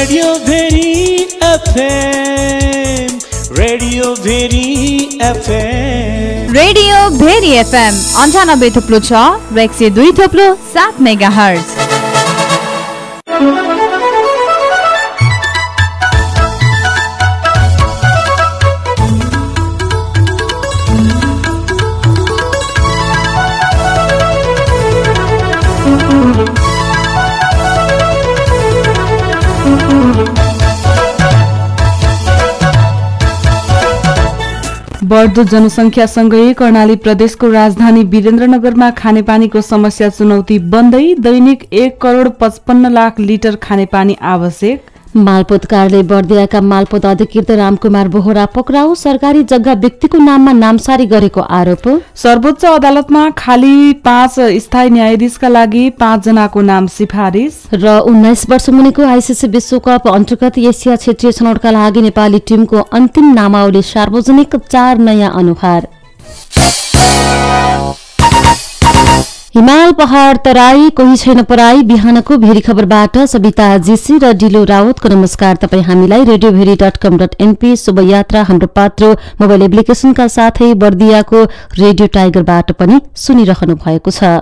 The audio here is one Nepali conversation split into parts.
Radio Bheri FM, radio Bheri FM, radio Bheri FM 98.6 र 102.7 मेगाहर्ज। बढ्दो जनसंख्यासँगै कर्णाली प्रदेशको राजधानी वीरेन्द्रनगरमा खानेपानीको समस्या चुनौती बन्दै दैनिक 1,55,00,000 लिटर खानेपानी आवश्यक। मालपोत कार्यालय बर्दियाका मालपोत अधिकृत रामकुमार बोहरा पक्राउ। सरकारी जग्गा व्यक्तिको नाममा नामसारी गरेको आरोप। सर्वोच्च अदालतमा खाली 5 स्थायी न्यायाधीशका लागि 5 जनाको नाम सिफारिस। र 19 वर्ष मुनिको आईसीसी विश्वकप अन्तर्गत एसिया क्षेत्रीय छनौटका लागि नेपाली टिमको अन्तिम नामावली सार्वजनिक। 4 नयाँ अनुहार। हिमाल पहाड़ तराई कोही छैन पराई। बिहानको भेरी खबरबाट सबिता जीसी र डिलो रावतको नमस्कार। तपाई हामीलाई radiobheri.com.np शुभ यात्रा हाम्रो पात्रो मोबाइल एप्लिकेशनका साथै बर्दियाको रेडियो टाइगरबाट पनि सुनिरहनु भएको छ।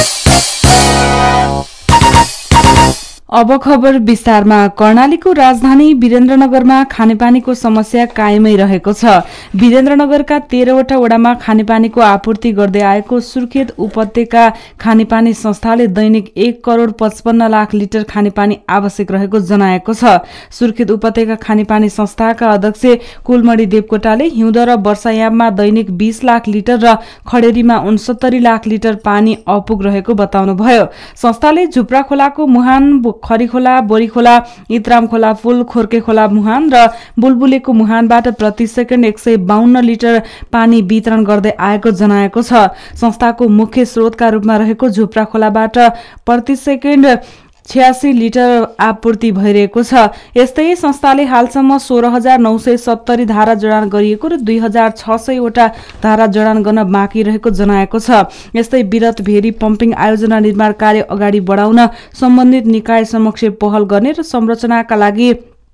अब खबर विस्तारमा। कर्णालीको राजधानी वीरेन्द्रनगरमा खानेपानीको समस्या कायमै रहेको छ। वीरेन्द्रनगरका 13वटा वडामा खानेपानीको आपूर्ति गर्दै आएको सुर्खेत उपत्यका खानेपानी संस्थाले दैनिक 1,55,00,000 लिटर खानेपानी आवश्यक रहेको जनाएको छ। सुर्खेत उपत्यका खानेपानी संस्थाका अध्यक्ष कुलमणि देवकोटाले हिउँद र वर्षायाममा दैनिक 20 लाख लिटर र खडेरीमा 69 लाख लिटर पानी अपुग रहेको बताउनुभयो। संस्थाले झुप्रा खोलाको मुहान, खरीखोला, बोरीखोला, इत्राम खोला पुल, खोर्के खोला मुहान र बुलबुलेको मुहानबाट प्रति सेकेन्ड 152 लिटर पानी वितरण गर्दै आएको जनाएको छ। संस्थाको मुख्य स्रोतका रूपमा रहेको झुप्रा खोलाबाट प्रति सेकेन्ड 86 लिटर आपूर्ति भइरहेको छ। यस्तै संस्थाले हालसम्म 16,970 धारा जडान गरिएको र 2,600 वटा धारा जडान गर्न बाँकी रहेको जनाएको छ। यस्तै विरत भेरी पम्पिङ आयोजना निर्माण कार्य अगाडि बढाउन सम्बन्धित निकाय समक्ष पहल गर्ने र संरचनाका लागि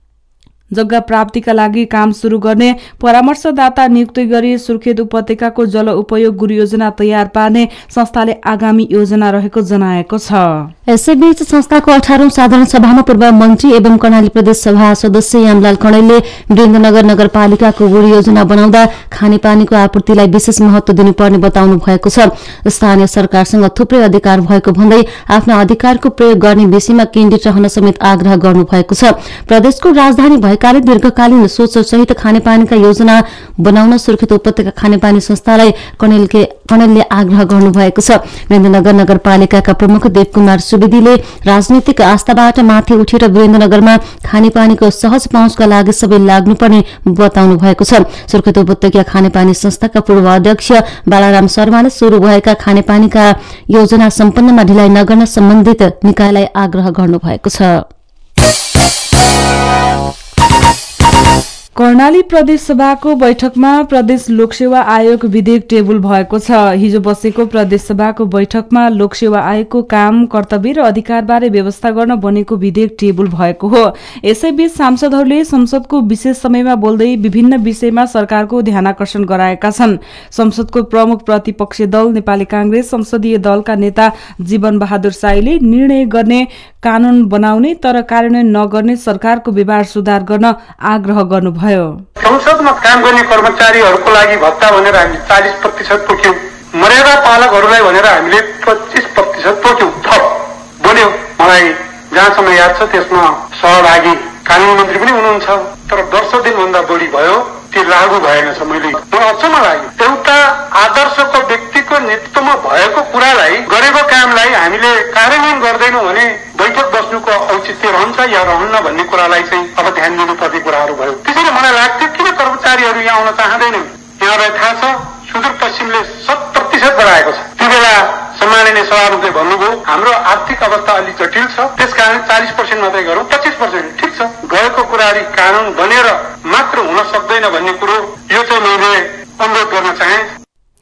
जग्गा प्राप्तिका लागि काम शुरू गर्ने परामर्शदाता नियुक्त गरी सुर्खेत उपत्यकाको जल उपयोग गुरु योजना तयार पार्ने संस्थाले आगामी योजना रहेको जनाएको छ। यसैबीच संस्थाको 18औं साधारण सभामा पूर्व मन्त्री एवं कर्णाली प्रदेश सभा सदस्य यामलाल कणेलले वीरेन्द्रनगर नगरपालिकाको गुरु योजना बनाउँदा खानेपानीको आपूर्तिलाई विशेष महत्व दिनुपर्ने बताउनु भएको छ। स्थानीय सरकारसँग थुप्रै अधिकार भएको भन्दै आफ्ना अधिकारको प्रयोग गर्ने विषयमा केन्द्रित रहन समेत आग्रह गर्नु भएको छ। प्रदेशको राजधानी भएकाले दीर्घकालीन सोच सहित खानेपानीका योजना बनाउन सुर्खेत उपत्यका खानेपानी संस्थालाई कणेलले आग्रह गर्नु भएको छ। वीरेन्द्रनगर नगरपालिकाका प्रमुख देवकुमार सुवेदीले राजनीतिक आस्थाबाट माथि उठेर वीरेन्द्रनगरमा खानेपानीको सहज पहुँचका लागि सबै लाग्नुपर्ने बताउनु भएको छ। सुर्खेत उपत्यका खानेपानी संस्थाका पूर्व अध्यक्ष बालाराम शर्माले शुरू भएका खानेपानीका योजना सम्पन्नमा ढिलाइ नगर्न सम्बन्धित निकायलाई आग्रह गर्नु भएको छ। कर्णाली प्रदेश सभाको बैठकमा प्रदेश लोकसेवा आयोग विधेयक टेबल भएको छ। हिजो बसेको प्रदेश सभाको बैठकमा लोकसेवा आयोगको काम, कर्तव्य र अधिकारबारे व्यवस्था गर्न बनेको विधेयक टेबल भएको हो। यसैबीच सांसदहरूले संसदको विशेष समयमा बोल्दै विभिन्न विषयमा सरकारको ध्यानाकर्षण गराएका छन्। संसदको प्रमुख प्रतिपक्षी दल नेपाली कांग्रेस संसदीय दलका नेता जीवन बहादुर साईले निर्णय गर्ने, कानून बनाउने तर कार्यान्वयन नगर्ने सरकारको व्यवहार सुधार गर्न आग्रह गर्नुभयो। संसदमा काम गर्ने कर्मचारीहरूको लागि भत्ता भनेर हामी 40% तोक्यौं। मर्यादा पालकहरूलाई भनेर हामीले 25% तोक्यौं। थप बन्यो। मलाई जहाँसम्म याद छ त्यसमा सहभागी कानून मन्त्री पनि हुनुहुन्छ। तर 10 दिनभन्दा बढी भयो त्यो लागू भएन छ। मलाई अचम्म लाग्यो। एउटा आदर्शको व्यक्तिको नेतृत्वमा भएको कुरालाई, गरेको कामलाई हामीले कार्यान्वयन गर्दैनौँ भने बैठक बस्नुको औचित्य रहन्छ या रहन्न भन्ने कुरालाई चाहिँ अब ध्यान दिनुपर्ने कुराहरू भयो। त्यसैले मलाई लाग्थ्यो किन कर्मचारीहरू यहाँ आउन चाहँदैनन्। यहाँलाई थाहा छ सुदूरपश्चिमले 100% बढाएको छ। त्यो बेला सम्माननीय सभामुखले भन्नुभयो हाम्रो आर्थिक अवस्था अलिक जटिल छ, त्यसकारण 40% मात्रै गरौँ, 25%। ठिक छ, गएको कुराहरू कानून बनेर मात्र हुन सक्दैन भन्ने कुरो यो चाहिँ मैले अनुरोध गर्न चाहे।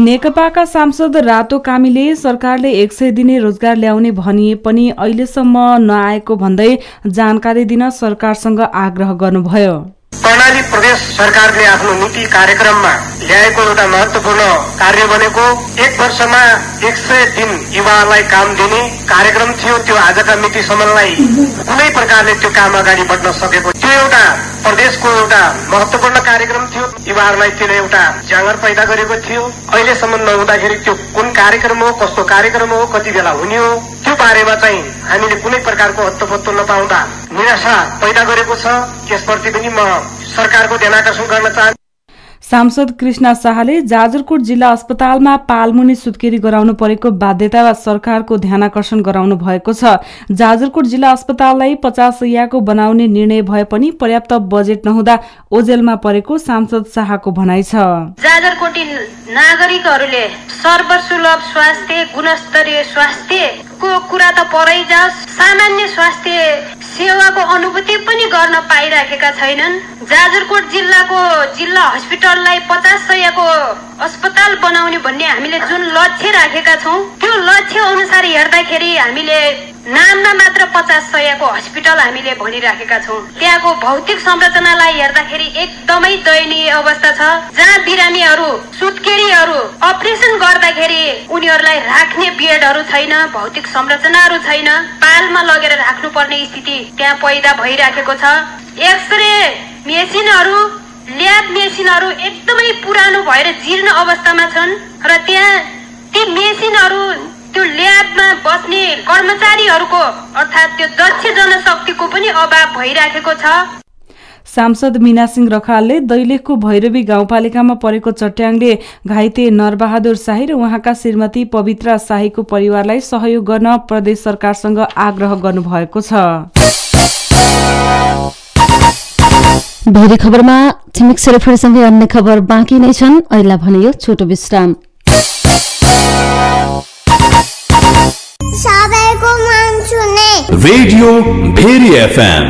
नेकपाका सांसद रातो कामीले सरकारले 100 दिने रोजगार ल्याउने भनिए पनि अहिलेसम्म नआएको भन्दै जानकारी दिन सरकारसँग आग्रह गर्नुभयो। कर्णाली प्रदेश सरकारले आफ्नो नीति कार्यक्रममा ल्याएको एउटा महत्वपूर्ण कार्य भनेको 1 वर्षमा 100 दिन युवालाई काम दिने कार्यक्रम थियो। त्यो आजका मितिसम्मलाई कुनै प्रकारले त्यो काम अगाडि बढ्न सकेको त्यो एउटा प्रदेशको एउटा महत्वपूर्ण कार्यक्रम थियो। युवाहरूलाई त्यसले एउटा जाँगर पैदा गरेको थियो। अहिलेसम्म नहुँदाखेरि त्यो कुन कार्यक्रम हो, कस्तो कार्यक्रम हो, कति बेला हुने हो, त्यो बारेमा चाहिँ हामीले कुनै प्रकारको हत्तपत्तो नपाउँदा निराशा पैदा गरेको छ। यसप्रति पनि म सरकारको ध्यान आकर्षण गर्न चाहन्छु। सांसद कृष्ण शाहले जाजरकोट जिल्ला अस्पतालमा पालमुनि सुत्केरी गराउनु परेको बाध्यता सरकारको ध्यानाकर्षण गराउनु भएको छ। जाजरकोट जिल्ला अस्पताललाई 50 शैय्याको बनाउने निर्णय भए पनि पर्याप्त बजेट नहुँदा ओझेलमा परेको सांसद शाहको भनाइ छ। जाजरकोटी नागरिकहरूले सर्वसुलभ स्वास्थ्य, गुणस्तरीय स्वास्थ्यको कुरा त परै जाओस्, सामान्य स्वास्थ्य सेवाको अनुभूति पनि गर्न पाइराखेका छैनन्। जाजरकोट जिल्ला हस्पिटललाई 50 शैय्याको अस्पताल बनाउने भन्ने हामीले जुन लक्ष्य राखेका छौं, त्यो लक्ष्य अनुसार हेर्दाखेरि हामीले नाममा मात्र 50 शैय्याको हस्पिटल हामीले भनिराखेका छौं। त्यहाँको भौतिक संरचनालाई हेर्दाखेरि एकदमै दयनीय अवस्था छ। जहाँ बिरामीहरू, सुत्केरीहरू अपरेसन गर्दाखेरि उनीहरूलाई राख्ने बेडहरू छैन, भौतिक संरचनाहरू छैन, पालमा लगेर राख्नुपर्ने स्थिति त्यहाँ पैदा भइराखेको छ। एक्सरे मेसिनहरू, ल्याब मेसिनहरू एकदमै पुरानो भएर जीर्ण अवस्थामा छन् र त्यहाँ ती मेसिनहरू, त्यो ल्याबमा बस्ने कर्मचारीहरूको अर्थात् त्यो दक्ष जनशक्तिको पनि अभाव भइराखेको छ। सांसद मीना सिंह रखालले दैलेखको भैरवी गाउँपालिकामा परेको चट्याङले घाइते नरबहादुर शाही र उहाँका श्रीमती पवित्रा शाहीको परिवारलाई सहयोग गर्न प्रदेश सरकारसँग आग्रह गर्नुभएको छ। भेरी खबरमा छिमेक सेरोफेरसँगै अन्य खबर बाँकी नै छन्। अहिले भने यो छोटो विश्राम। सबैको मन सुने रेडियो भेरी एफएम।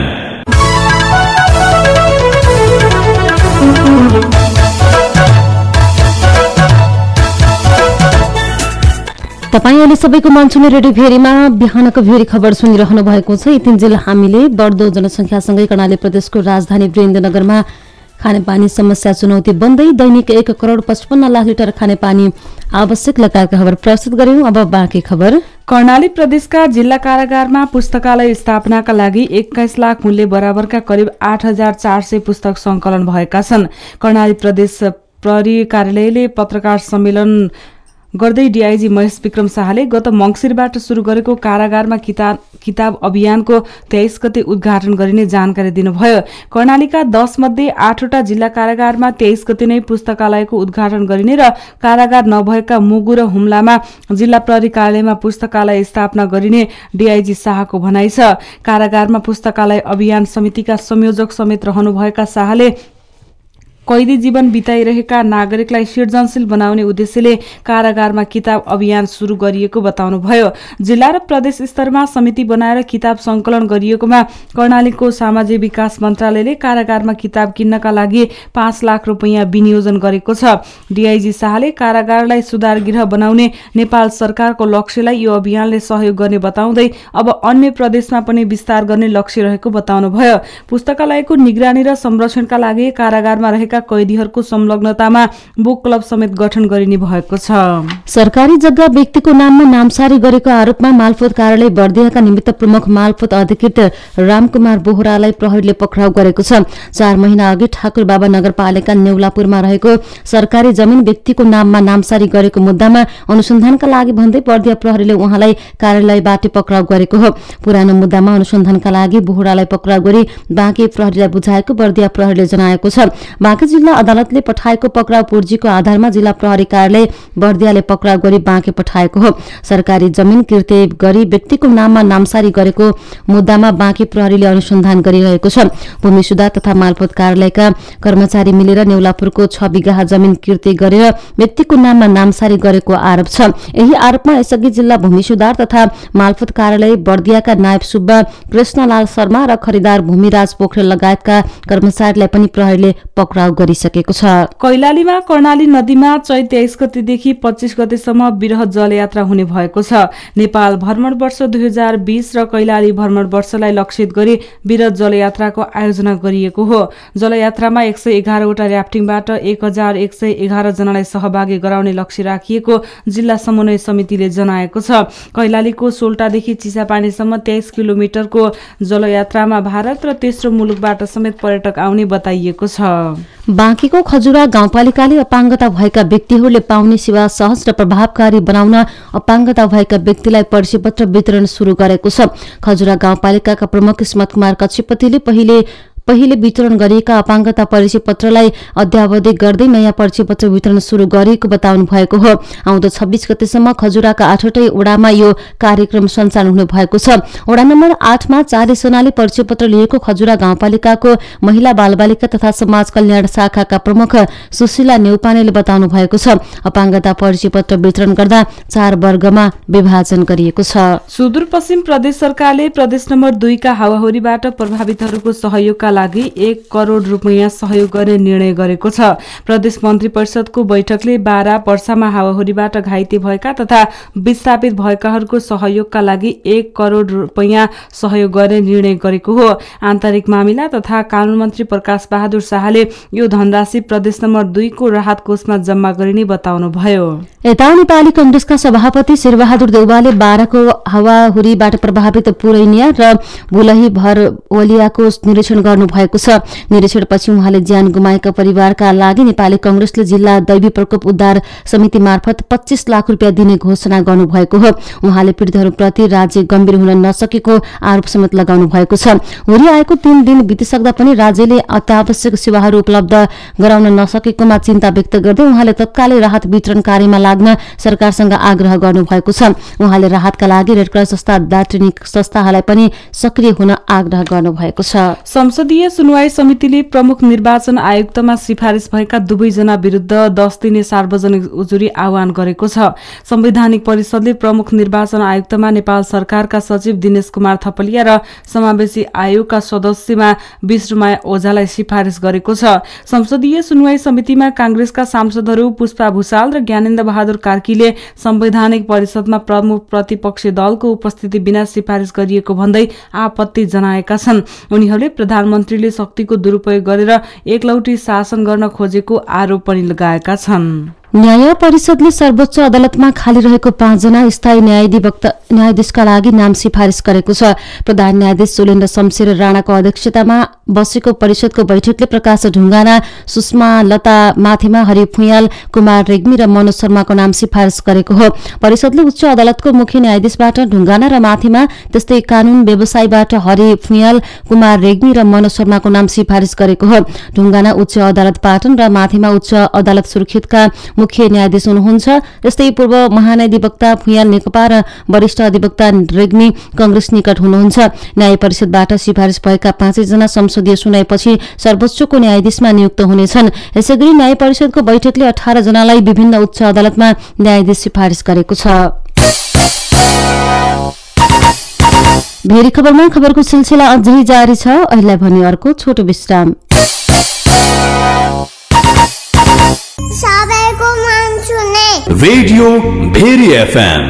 तपाईँ अहिले सबैको मन छुने रेडियो भेरीमा बिहानको भेरी खबर सुनिरहनु भएको छ। यतिन्जेल हामीले बढ्दो जनसंख्यासँगै कर्णाली प्रदेशको राजधानी वीरेन्द्रनगरमा खानेपानी समस्या चुनौती बन्दै दैनिक 1 करोड 55 लाख लिटर खानेपानी आवश्यक लगायतका खबर प्रस्तुत गर्यौं। अब बाँकी खबर। कर्णाली प्रदेशका जिल्ला कारागारमा पुस्तकालय स्थापनाका लागि 21 लाख मूल्य बराबरका करिब 8400 पुस्तक संकलन भएका छन्। कर्णाली प्रदेश प्रहरी कार्यालयले पत्रकार सम्मेलन गर्दै डीआईजी महेश विक्रम शाहले गत मंगिरबाट शुरू गरेको कारागारमा किताब अभियानको 23 गते उद्घाटन गरिने जानकारी दिनुभयो। कर्णालीका 10 मध्ये 8वटा जिल्ला कारागारमा 23 गते नै पुस्तकालयको उद्घाटन गरिने र कारागार नभएका मुगु र हुम्लामा जिल्ला प्रहरी कार्यालयमा पुस्तकालय स्थापना गरिने डीआईजी शाहको भनाइ छ। कारागारमा पुस्तकालय अभियान समितिका संयोजक समेत रहनुभएका शाहले कैदी जीवन बिताइरहेका नागरिकलाई सृजनशील बनाउने उद्देश्यले कारागारमा किताब अभियान शुरू गरिएको बताउनुभयो। जिल्ला र प्रदेश स्तरमा समिति बनाएर किताब संकलन गरिएकोमा कर्णालीको सामाजिक विकास मन्त्रालयले कारागारमा किताब किन्नका लागि 5 लाख रुपैयाँ विनियोजन गरेको छ। डीआईजी शाहले कारागारलाई सुधार गृह बनाउने नेपाल सरकारको लक्ष्यलाई यो अभियानले सहयोग गर्ने बताउँदै अब अन्य प्रदेशमा पनि विस्तार गर्ने लक्ष्य रहेको बताउनुभयो। पुस्तकालयको निगरानी र संरक्षणका लागि कारागारमा रहेका कैदीहरूको संलग्नतामा बुक क्लब समेत गठन गरिने भएको छ। सरकारी जग्गा व्यक्तिको नाममा नामसारी गरेको आरोपमा मालपोत कार्यालय बर्दियाका निमित्त प्रमुख मालपोत अधिकृत रामकुमार बोहरालाई प्रहरीले पक्राउ गरेको छ। 4 महिना अघि ठाकुरबाबा नगरपालिका नेउलापुरमा रहेको सरकारी जमिन व्यक्तिको नाममा नामसारी गरेको मुद्दामा अनुसन्धानका लागि भन्दै बर्दिया प्रहरीले उहाँलाई कार्यालयबाट पक्राउ गरेको हो। पुरानो मुद्दामा अनुसन्धानका लागि बोहरालाई पक्राउ गरी बाँके प्रहरीलाई बुझाएको बर्दिया प्रहरीले जनाएको छ। बाँके जिल्ला अदालतले पठाएको पक्राउ पूर्जीको आधारमा जिल्ला प्रहरी कार्यालय बर्दियाले पक्राउ गरी बाँके पठाएको हो। सरकारी जमिन किर्ते गरी व्यक्तिको नाममा नामसारी गरेको मुद्दामा बाँके प्रहरीले अनुसन्धान गरिरहेको छ। भूमि सुधार तथा मालपोत कार्यालयका कर्मचारी मिलेर नेउलापुरको 6 बिघा जमिन किर्ते गरेर व्यक्तिको नाममा नामसारी गरेको आरोप छ। यही आरोपमा यसअघि जिल्ला भूमि सुधार तथा मालपोत कार्यालय बर्दियाका नायब सुब्बा कृष्णलाल शर्मा र खरिदार भूमिराज पोखरेल लगायतका कर्मचारीलाई पनि प्रहरीले पक्राउ पक्राउ गरिसकेको छ। कैलालीमा कर्णाली नदीमा चैत 23 गतेदेखि 25 गतेसम्म वृहत जलयात्रा हुने भएको छ। नेपाल भ्रमण वर्ष 2020 र कैलाली भ्रमण वर्षलाई लक्षित गरी वृहत जलयात्राको आयोजना गरिएको हो। जलयात्रामा 111 वटा र्याफ्टिङबाट 1111 जनालाई सहभागी गराउने लक्ष्य राखिएको जिल्ला समन्वय समितिले जनाएको छ। कैलालीको सोल्टादेखि चिसापानीसम्म 23 किलोमिटरको जलयात्रामा भारत र तेस्रो मुलुकबाट समेत पर्यटक आउने बताइएको छ। बाँकीको खजुरा गाउँपालिकाले अपाङ्गता भएका व्यक्तिहरूले पाउने सेवा सहज र प्रभावकारी बनाउन अपाङ्गता भएका व्यक्तिलाई परिचयपत्र वितरण शुरू गरेको छ। खजुरा गाउँपालिकाका प्रमुख किस्मत कुमार कक्षीपतिले पहिले वितरण गरिएका अपाङ्गता परिचय पत्रलाई अद्यावधि गर्दै नयाँ परिचय पत्र वितरण शुरू गरिएको बताउनु भएको हो। आउँदो 26 गतेसम्म खजुराका 8वटै वडामा यो कार्यक्रम सञ्चालन हुने भएको छ। वडा नम्बर 8 मा 40 जनाले परिचय पत्र लिएको खजुरा गाउँपालिकाको महिला बालबालिका तथा समाज कल्याण शाखाका प्रमुख सुशीला नेउपानेले बताउनु भएको छ। अपाङ्गता परिचय पत्र वितरण गर्दा 4 वर्गमा विभाजन गरिएको छ। सुदूरपश्चिम प्रदेश सरकारले प्रदेश नम्बर 2 का हावाहुरीबाट प्रभावितहरूको सहयोगका लागि 1 करोड रुपैयाँ सहयोग गर्ने निर्णय गरेको छ। प्रदेश मन्त्री परिषदको बैठकले बारा पर्सामा हावाहुरीबाट घाइते भएका तथा विस्थापित भएकाहरूको सहयोगका लागि 1 करोड रुपैयाँ सहयोग गर्ने निर्णय गरेको हो। आन्तरिक मामिला तथा कानून मन्त्री प्रकाश बहादुर शाहले यो धनराशि प्रदेश नम्बर 2 को राहत कोषमा जम्मा गरिने बताउनुभयो। यता नेपाली कांग्रेसका सभापति शेरबहादुर देउवाले बाराको हावाहुरीबाट प्रभावित पुरैनिया र बुलही भरवलियाको निरीक्षण गर्नुभएको छ। निरीक्षणपछि उहाँले ज्यान गुमाएका परिवारका लागि नेपाली कांग्रेसले जिल्ला दैवी प्रकोप उद्धार समिति मार्फत 25 लाख रुपियाँ दिने घोषणा गर्नुभएको हो। उहाँले पीडितहरूप्रति राज्य गम्भीर हुन नसकेको आरोप समेत लगाउनु भएको छ। हुरी आएको 3 दिन बितिसक्दा पनि राज्यले अत्यावश्यक सेवाहरू उपलब्ध गराउन नसकेकोमा चिन्ता व्यक्त गर्दै उहाँले तत्कालै राहत वितरण कार्यमा लाग्न सरकारसँग आग्रह गर्नुभएको छ। उहाँले राहतका लागि रेडक्रस जस्ता दार्शनिक संस्थाहरूलाई पनि सक्रिय हुन आग्रह गर्नुभएको छ। संसदीय सुनवाई समितिले प्रमुख निर्वाचन आयुक्तमा सिफारिस भएका 2 जना विरुद्ध 10 दिने सार्वजनिक उजुरी आह्वान गरेको छ। संवैधानिक परिषदले प्रमुख निर्वाचन आयुक्तमा नेपाल सरकारका सचिव दिनेश कुमार थपलिया र समावेशी आयोगका सदस्यमा विष्णुमाया ओझालाई सिफारिस गरेको छ। संसदीय सुनवाई समितिमा कांग्रेसका सांसदहरू पुष्पा भूषाल र ज्ञानेन्द्र बहादुर कार्कीले संवैधानिक परिषदमा प्रमुख प्रतिपक्षी दलको उपस्थिति बिना सिफारिस गरिएको भन्दै आपत्ति जनाएका छन्। उनीहरूले प्रधानमन्त्रीले शक्तिको दुरूपयोग गरेर एकलौटी शासन गर्न खोजेको आरोप पनि लगाएका छन्। न्याय परिषदले सर्वोच्च अदालतमा खाली रहेको 5 जना स्थायी न्यायाधीशका लागि नाम सिफारिस गरेको छ। प्रधान न्यायाधीश सुलेन्द्र शमशेर राणाको अध्यक्षतामा बसेको परिषदको बैठकले प्रकाश ढुङ्गाना, सुषमा लता माथिमा, हरि फुयाल, कुमार रेग्मी र मनोज शर्माको नाम सिफारिस गरेको हो। परिषदले उच्च अदालतको मुख्य न्यायाधीशबाट ढुङ्गाना र माथिमा, त्यस्तै कानून व्यवसायबाट हरि फुयाल, कुमार रेग्मी र मनोज शर्माको नाम सिफारिस गरेको हो। ढुङ्गाना उच्च अदालत पाटन र माथिमा उच्च अदालत सुर्खेतका मुख्य न्यायाधीश हुनुहुन्छ। त्यस्तै पूर्व महाधिवक्ता फुयाल नेकपा र वरिष्ठ अधिवक्ता रेग्मी कांग्रेस निकट हुनुहुन्छ। न्याय परिषदबाट सिफारिस भएका 5 जना संसदीय सुनाइपछि सर्वोच्चको न्यायाधीशमा नियुक्त हुनेछन्। यसैगरी न्याय परिषदको बैठकले 18 जनालाई विभिन्न उच्च अदालतमा न्यायाधीश सिफारिस गरेको छ। भेरी खबरमा खबरको सिलसिला अझै जारी छ। अहिले भने अर्को छोटो विश्राम। सबैको मन छुने रेडियो भेरी एफएम।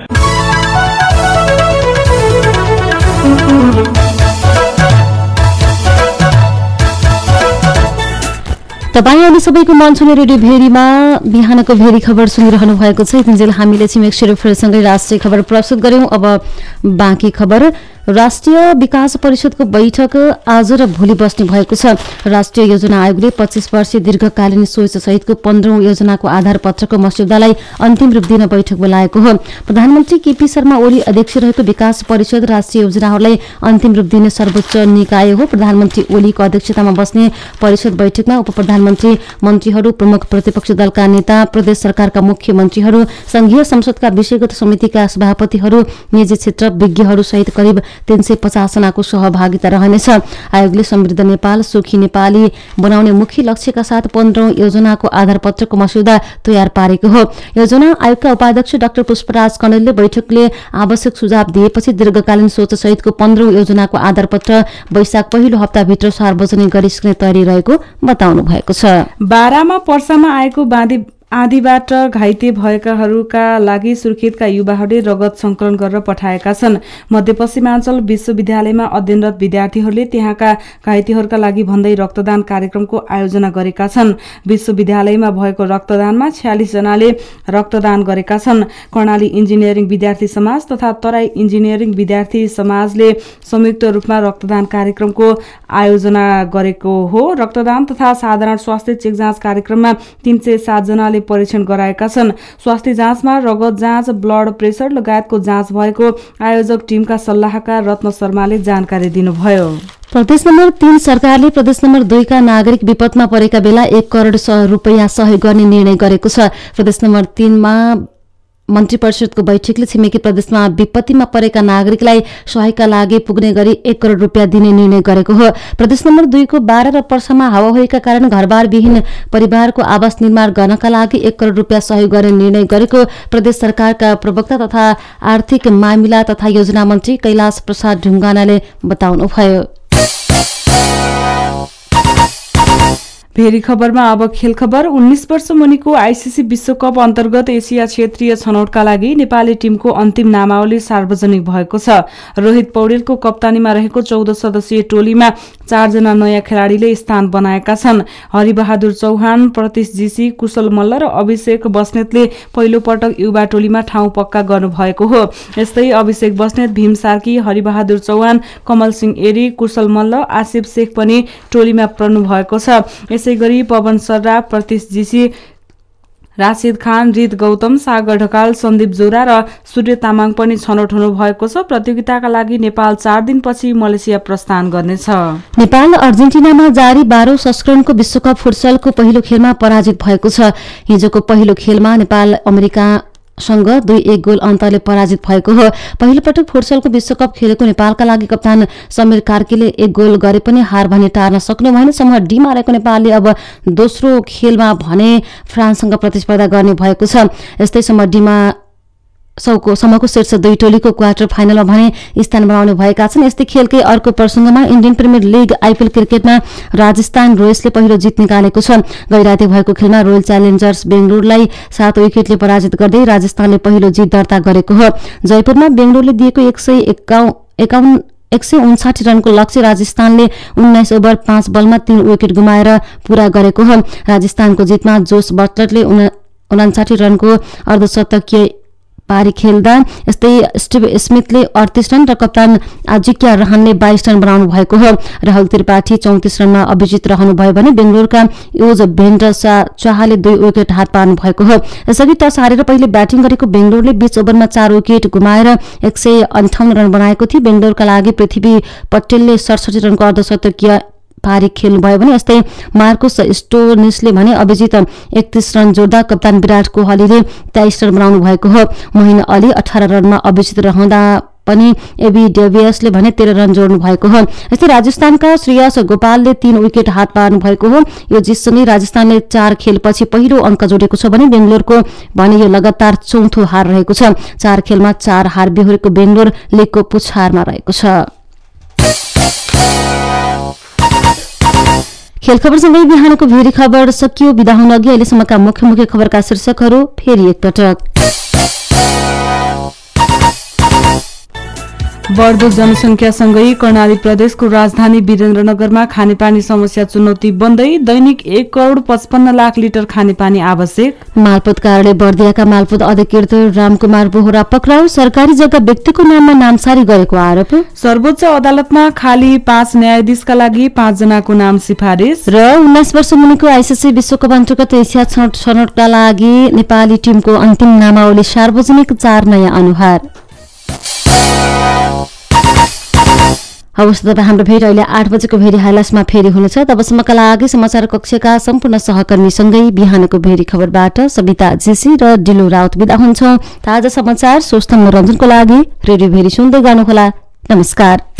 तपाईँ अहिले सबैको मन छुने रेडियो भेरीमा बिहानको भेरी खबर सुनिरहनु भएको छ। इतिन्जेल हामीले छिमेक शेरफेरसँगै राष्ट्रिय खबर प्रस्तुत गर्यौं। अब बाँकी खबर। राष्ट्रिय विकास परिषदको बैठक आज र भोलि बस्ने भएको छ। राष्ट्रिय योजना आयोगले 25 वर्षीय दीर्घकालीन सोच सहितको 15औं योजनाको आधार पत्रको मस्यौदालाई अन्तिम रूप दिन बैठक बोलाएको हो। प्रधानमन्त्री केपी शर्मा ओली अध्यक्ष रहेको विकास परिषद राष्ट्रिय योजनाहरूलाई अन्तिम रूप दिने सर्वोच्च निकाय हो। प्रधानमन्त्री ओलीको अध्यक्षतामा बस्ने परिषद बैठकमा उप प्रधानमन्त्री, मन्त्रीहरू, प्रमुख प्रतिपक्षी दलका नेता, प्रदेश सरकारका मुख्यमन्त्रीहरू, संघीय संसदका विषयगत समितिका सभापतिहरू, निजी क्षेत्र विज्ञहरू सहित करिब 350 जनाको सहभागिता रहनेछ। आयोगले समृद्ध नेपाल सुखी नेपाली बनाउने मुख्य लक्ष्यका साथ 15औं योजनाको आधारपत्रको मस्यौदा तयार पारेको हो। योजना आयोगका उपाध्यक्ष डाक्टर पुष्पराज कणेलले बैठकले आवश्यक सुझाव दिएपछि दीर्घकालीन सोच सहितको 15औं योजनाको आधारपत्र वैशाख पहिलो हप्ताभित्र सार्वजनिक गरिसक्ने तयारी रहेको बताउनु भएको छ। बारामा पर्सामा आएको आँधीबाट घाइते भएकाहरूका लागि सुर्खेतका युवाहरूले रगत संकलन गरेर पठाएका छन्। मध्यपश्चिमाञ्चल विश्वविद्यालयमा अध्ययनरत विद्यार्थीहरूले त्यहाँका घाइतेहरूका लागि भन्दै रक्तदान कार्यक्रमको आयोजना गरेका छन्। विश्वविद्यालयमा भएको रक्तदानमा 46 जनाले रक्तदान गरेका छन्। कर्णाली इन्जिनियरिङ विद्यार्थी समाज तथा तराई इन्जिनियरिङ विद्यार्थी समाजले संयुक्त रूपमा रक्तदान कार्यक्रमको आयोजना गरेको हो। रक्तदान तथा साधारण स्वास्थ्य चेक जाँच कार्यक्रममा 307 जनाले परीक्षण गराएका छन्। स्वास्थ्य जाँचमा रगत जाँच, ब्लड प्रेसर लगायतको जाँच भएको आयोजक टिमका सल्लाहकार रत्न शर्माले जानकारी दिनुभयो। प्रदेश नम्बर 3 सरकारले प्रदेश नम्बर 2 का नागरिक विपदमा परेका बेला 1 करोड रुपैयाँ सहयोग गर्ने निर्णय गरेको छ। प्रदेश नम्बर 3 मा मन्त्री परिषदको बैठकले छिमेकी प्रदेशमा विपत्तिमा परेका नागरिकलाई सहयोगका लागि पुग्ने गरी 1 करोड रुपैयाँ दिने निर्णय गरेको हो। प्रदेश नम्बर 2 को 12 र पर्सामा हावाहुरीका कारण घरबार विहीन परिवारको आवास निर्माण गर्नका लागि 1 करोड रुपैयाँ सहयोग गर्ने निर्णय गरेको प्रदेश सरकारका प्रवक्ता तथा आर्थिक मामिला तथा योजना मन्त्री कैलाश प्रसाद ढुङ्गानाले बताउनुभयो। भेरी खबरमा अब खेल खबर। 19 वर्ष मुनिको आईसीसी विश्वकप अन्तर्गत एसिया क्षेत्रीय छनौटका लागि नेपाली टिमको अन्तिम नामावली सार्वजनिक भएको छ। रोहित पौडेलको कप्तानीमा रहेको 14 सदस्यीय टोलीमा 4 जना नयाँ खेलाडीले स्थान बनाएका छन्। हरिबहादुर चौहान, प्रतीश जीसी, कुशल मल्ल र अभिषेक बस्नेतले पहिलो पटक युवा टोलीमा ठाउँ पक्का गर्नुभएको हो। यस्तै अभिषेक बस्नेत, भीम सार्की, हरिबहादुर चौहान, कमल सिंह एरी, कुशल मल्ल, आसिफ शेख पनि टोलीमा पर्नु भएको छ। यसैगरी पवन सर्रा, प्रतीश जीसी, राशिद खान, रित गौतम, सागर ढकाल, सन्दीप जोरा र सूर्य तामाङ पनि छनौट हुनु भएको छ। प्रतियोगिताका लागि नेपाल 4 दिनपछि मलेसिया प्रस्थान गर्नेछ। नेपाल अर्जेन्टिनामा जारी 12औं संस्करणको विश्वकप फुटसलको पहिलो खेलमा पराजित भएको छ। हिजोको पहिलो खेलमा नेपाल अमेरिका सँग 2-1 गोल अन्तरले पराजित भएको हो। पहिलो पटक फुटसलको विश्वकप खेलेको नेपालका लागि कप्तान समीर कार्कीले 1 गोल गरे पनि हार भने टार्न सक्नु भएन। समूह डीमा रहेको नेपालले अब दोस्रो खेलमा भने फ्रान्ससँग प्रतिस्पर्धा गर्ने भएको छ। यस्तै समूह डीमा समूहको शीर्ष 2 टोलीको क्वार्टर फाइनलमा भने स्थान बनाउने भएका छन्। यस्तै खेलकै अर्को प्रसंगमा इन्डियन प्रिमियर लिग आईपीएल क्रिकेटमा राजस्थान रोयल्सले पहिलो जित निकालेको छ। गैराते भएको खेलमा रोयल च्यालेन्जर्स बेंगलुरुलाई 7 विकेटले पराजित गर्दै राजस्थानले पहिलो जित दर्ता गरेको हो। जयपुरमा बेंगलुरुले दिएको 159 रनको लक्ष्य राजस्थानले 19 ओभर 5 बलमा 3 विकेट गुमाएर पूरा गरेको हो। राजस्थानको जितमा जोस बटलरले 59 रनको अर्धशतकीय पारी खेल्दा यस्तै स्टिभ स्मिथले 38 रन र कप्तान आजिक्या रहनले 22 रन बनाउनु भएको हो। राहुल त्रिपाठी 34 रनमा अभिजित रहनुभयो भने बेंगलुरुका युज भेन्डर चाहले 2 विकेट हात पार्नु भएको हो। यसअघि टस हारेर पहिले ब्याटिङ गरेको बेंगलुरुले 20 ओभरमा 4 विकेट गुमाएर 158 रन बनाएको थियो। बेंगलुरुका लागि पृथ्वी पटेलले 67 रनको अर्धशतकीय पारी खेल्नुभयो भने यस्तै मार्कुस स्टोनिसले भने अभिजित 31 रन जोड्दा कप्तान विराट कोहलीले 23 रन बनाउनु भएको हो। मोहिन अली 18 रनमा अभिजित रहँदा पनि एबी डेभियसले भने 13 रन जोड्नु भएको हो। यस्तै राजस्थानका श्रेयस गोपालले 3 विकेट हात पार्नु भएको हो। यो जितसँगै राजस्थानले 4 खेलपछि पहिलो अङ्क जोडेको छ भने बेंगलुरुको भने यो लगातार चौथो हार रहेको छ। 4 खेलमा 4 हार बेहोरेको बेंगलुरु लिगको पुछारमा रहेको छ। खेल खबरसँगै बिहानको भेरी खबर सकियो। बिदा हुन अघि अहिलेसम्मका मुख्य खबरका शीर्षकहरू फेरि एकपटक। बढ्दो जनसंख्यासँगै कर्णाली प्रदेशको राजधानी वीरेन्द्रनगरमा खानेपानी समस्या चुनौती बन्दै दैनिक 1 करोड 55 लाख लिटर खानेपानी आवश्यक। मालपोत कार्यालय बर्दियाका मालपोत अधिकृत रामकुमार बोहरा पक्राउ। सरकारी जग्गा व्यक्तिको नाममा नामसारी गरेको आरोप। सर्वोच्च अदालतमा खाली 5 न्यायाधीशका लागि 5 जनाको नाम सिफारिस। र 19 वर्ष मुनिको आईसीसी विश्वकप अन्तर्गत एसिया छनौटका लागि नेपाली टिमको अन्तिम नामावली सार्वजनिक, 4 नयाँ अनुहार। हवस् त हाम्रो भेट अहिले 8 बजेको भेरी हाइलाइट्समा फेरि हुनेछ। तबसम्मका लागि समाचार कक्षका सम्पूर्ण सहकर्मीसँगै बिहानको भेरी खबरबाट सविता जेसी र डिलो राउत बिदा हुन्छ। ताजा समाचार, स्वस्थ मनोरञ्जनको लागि रेडियो भेरी सुन्दै गर्नुहोला। नमस्कार।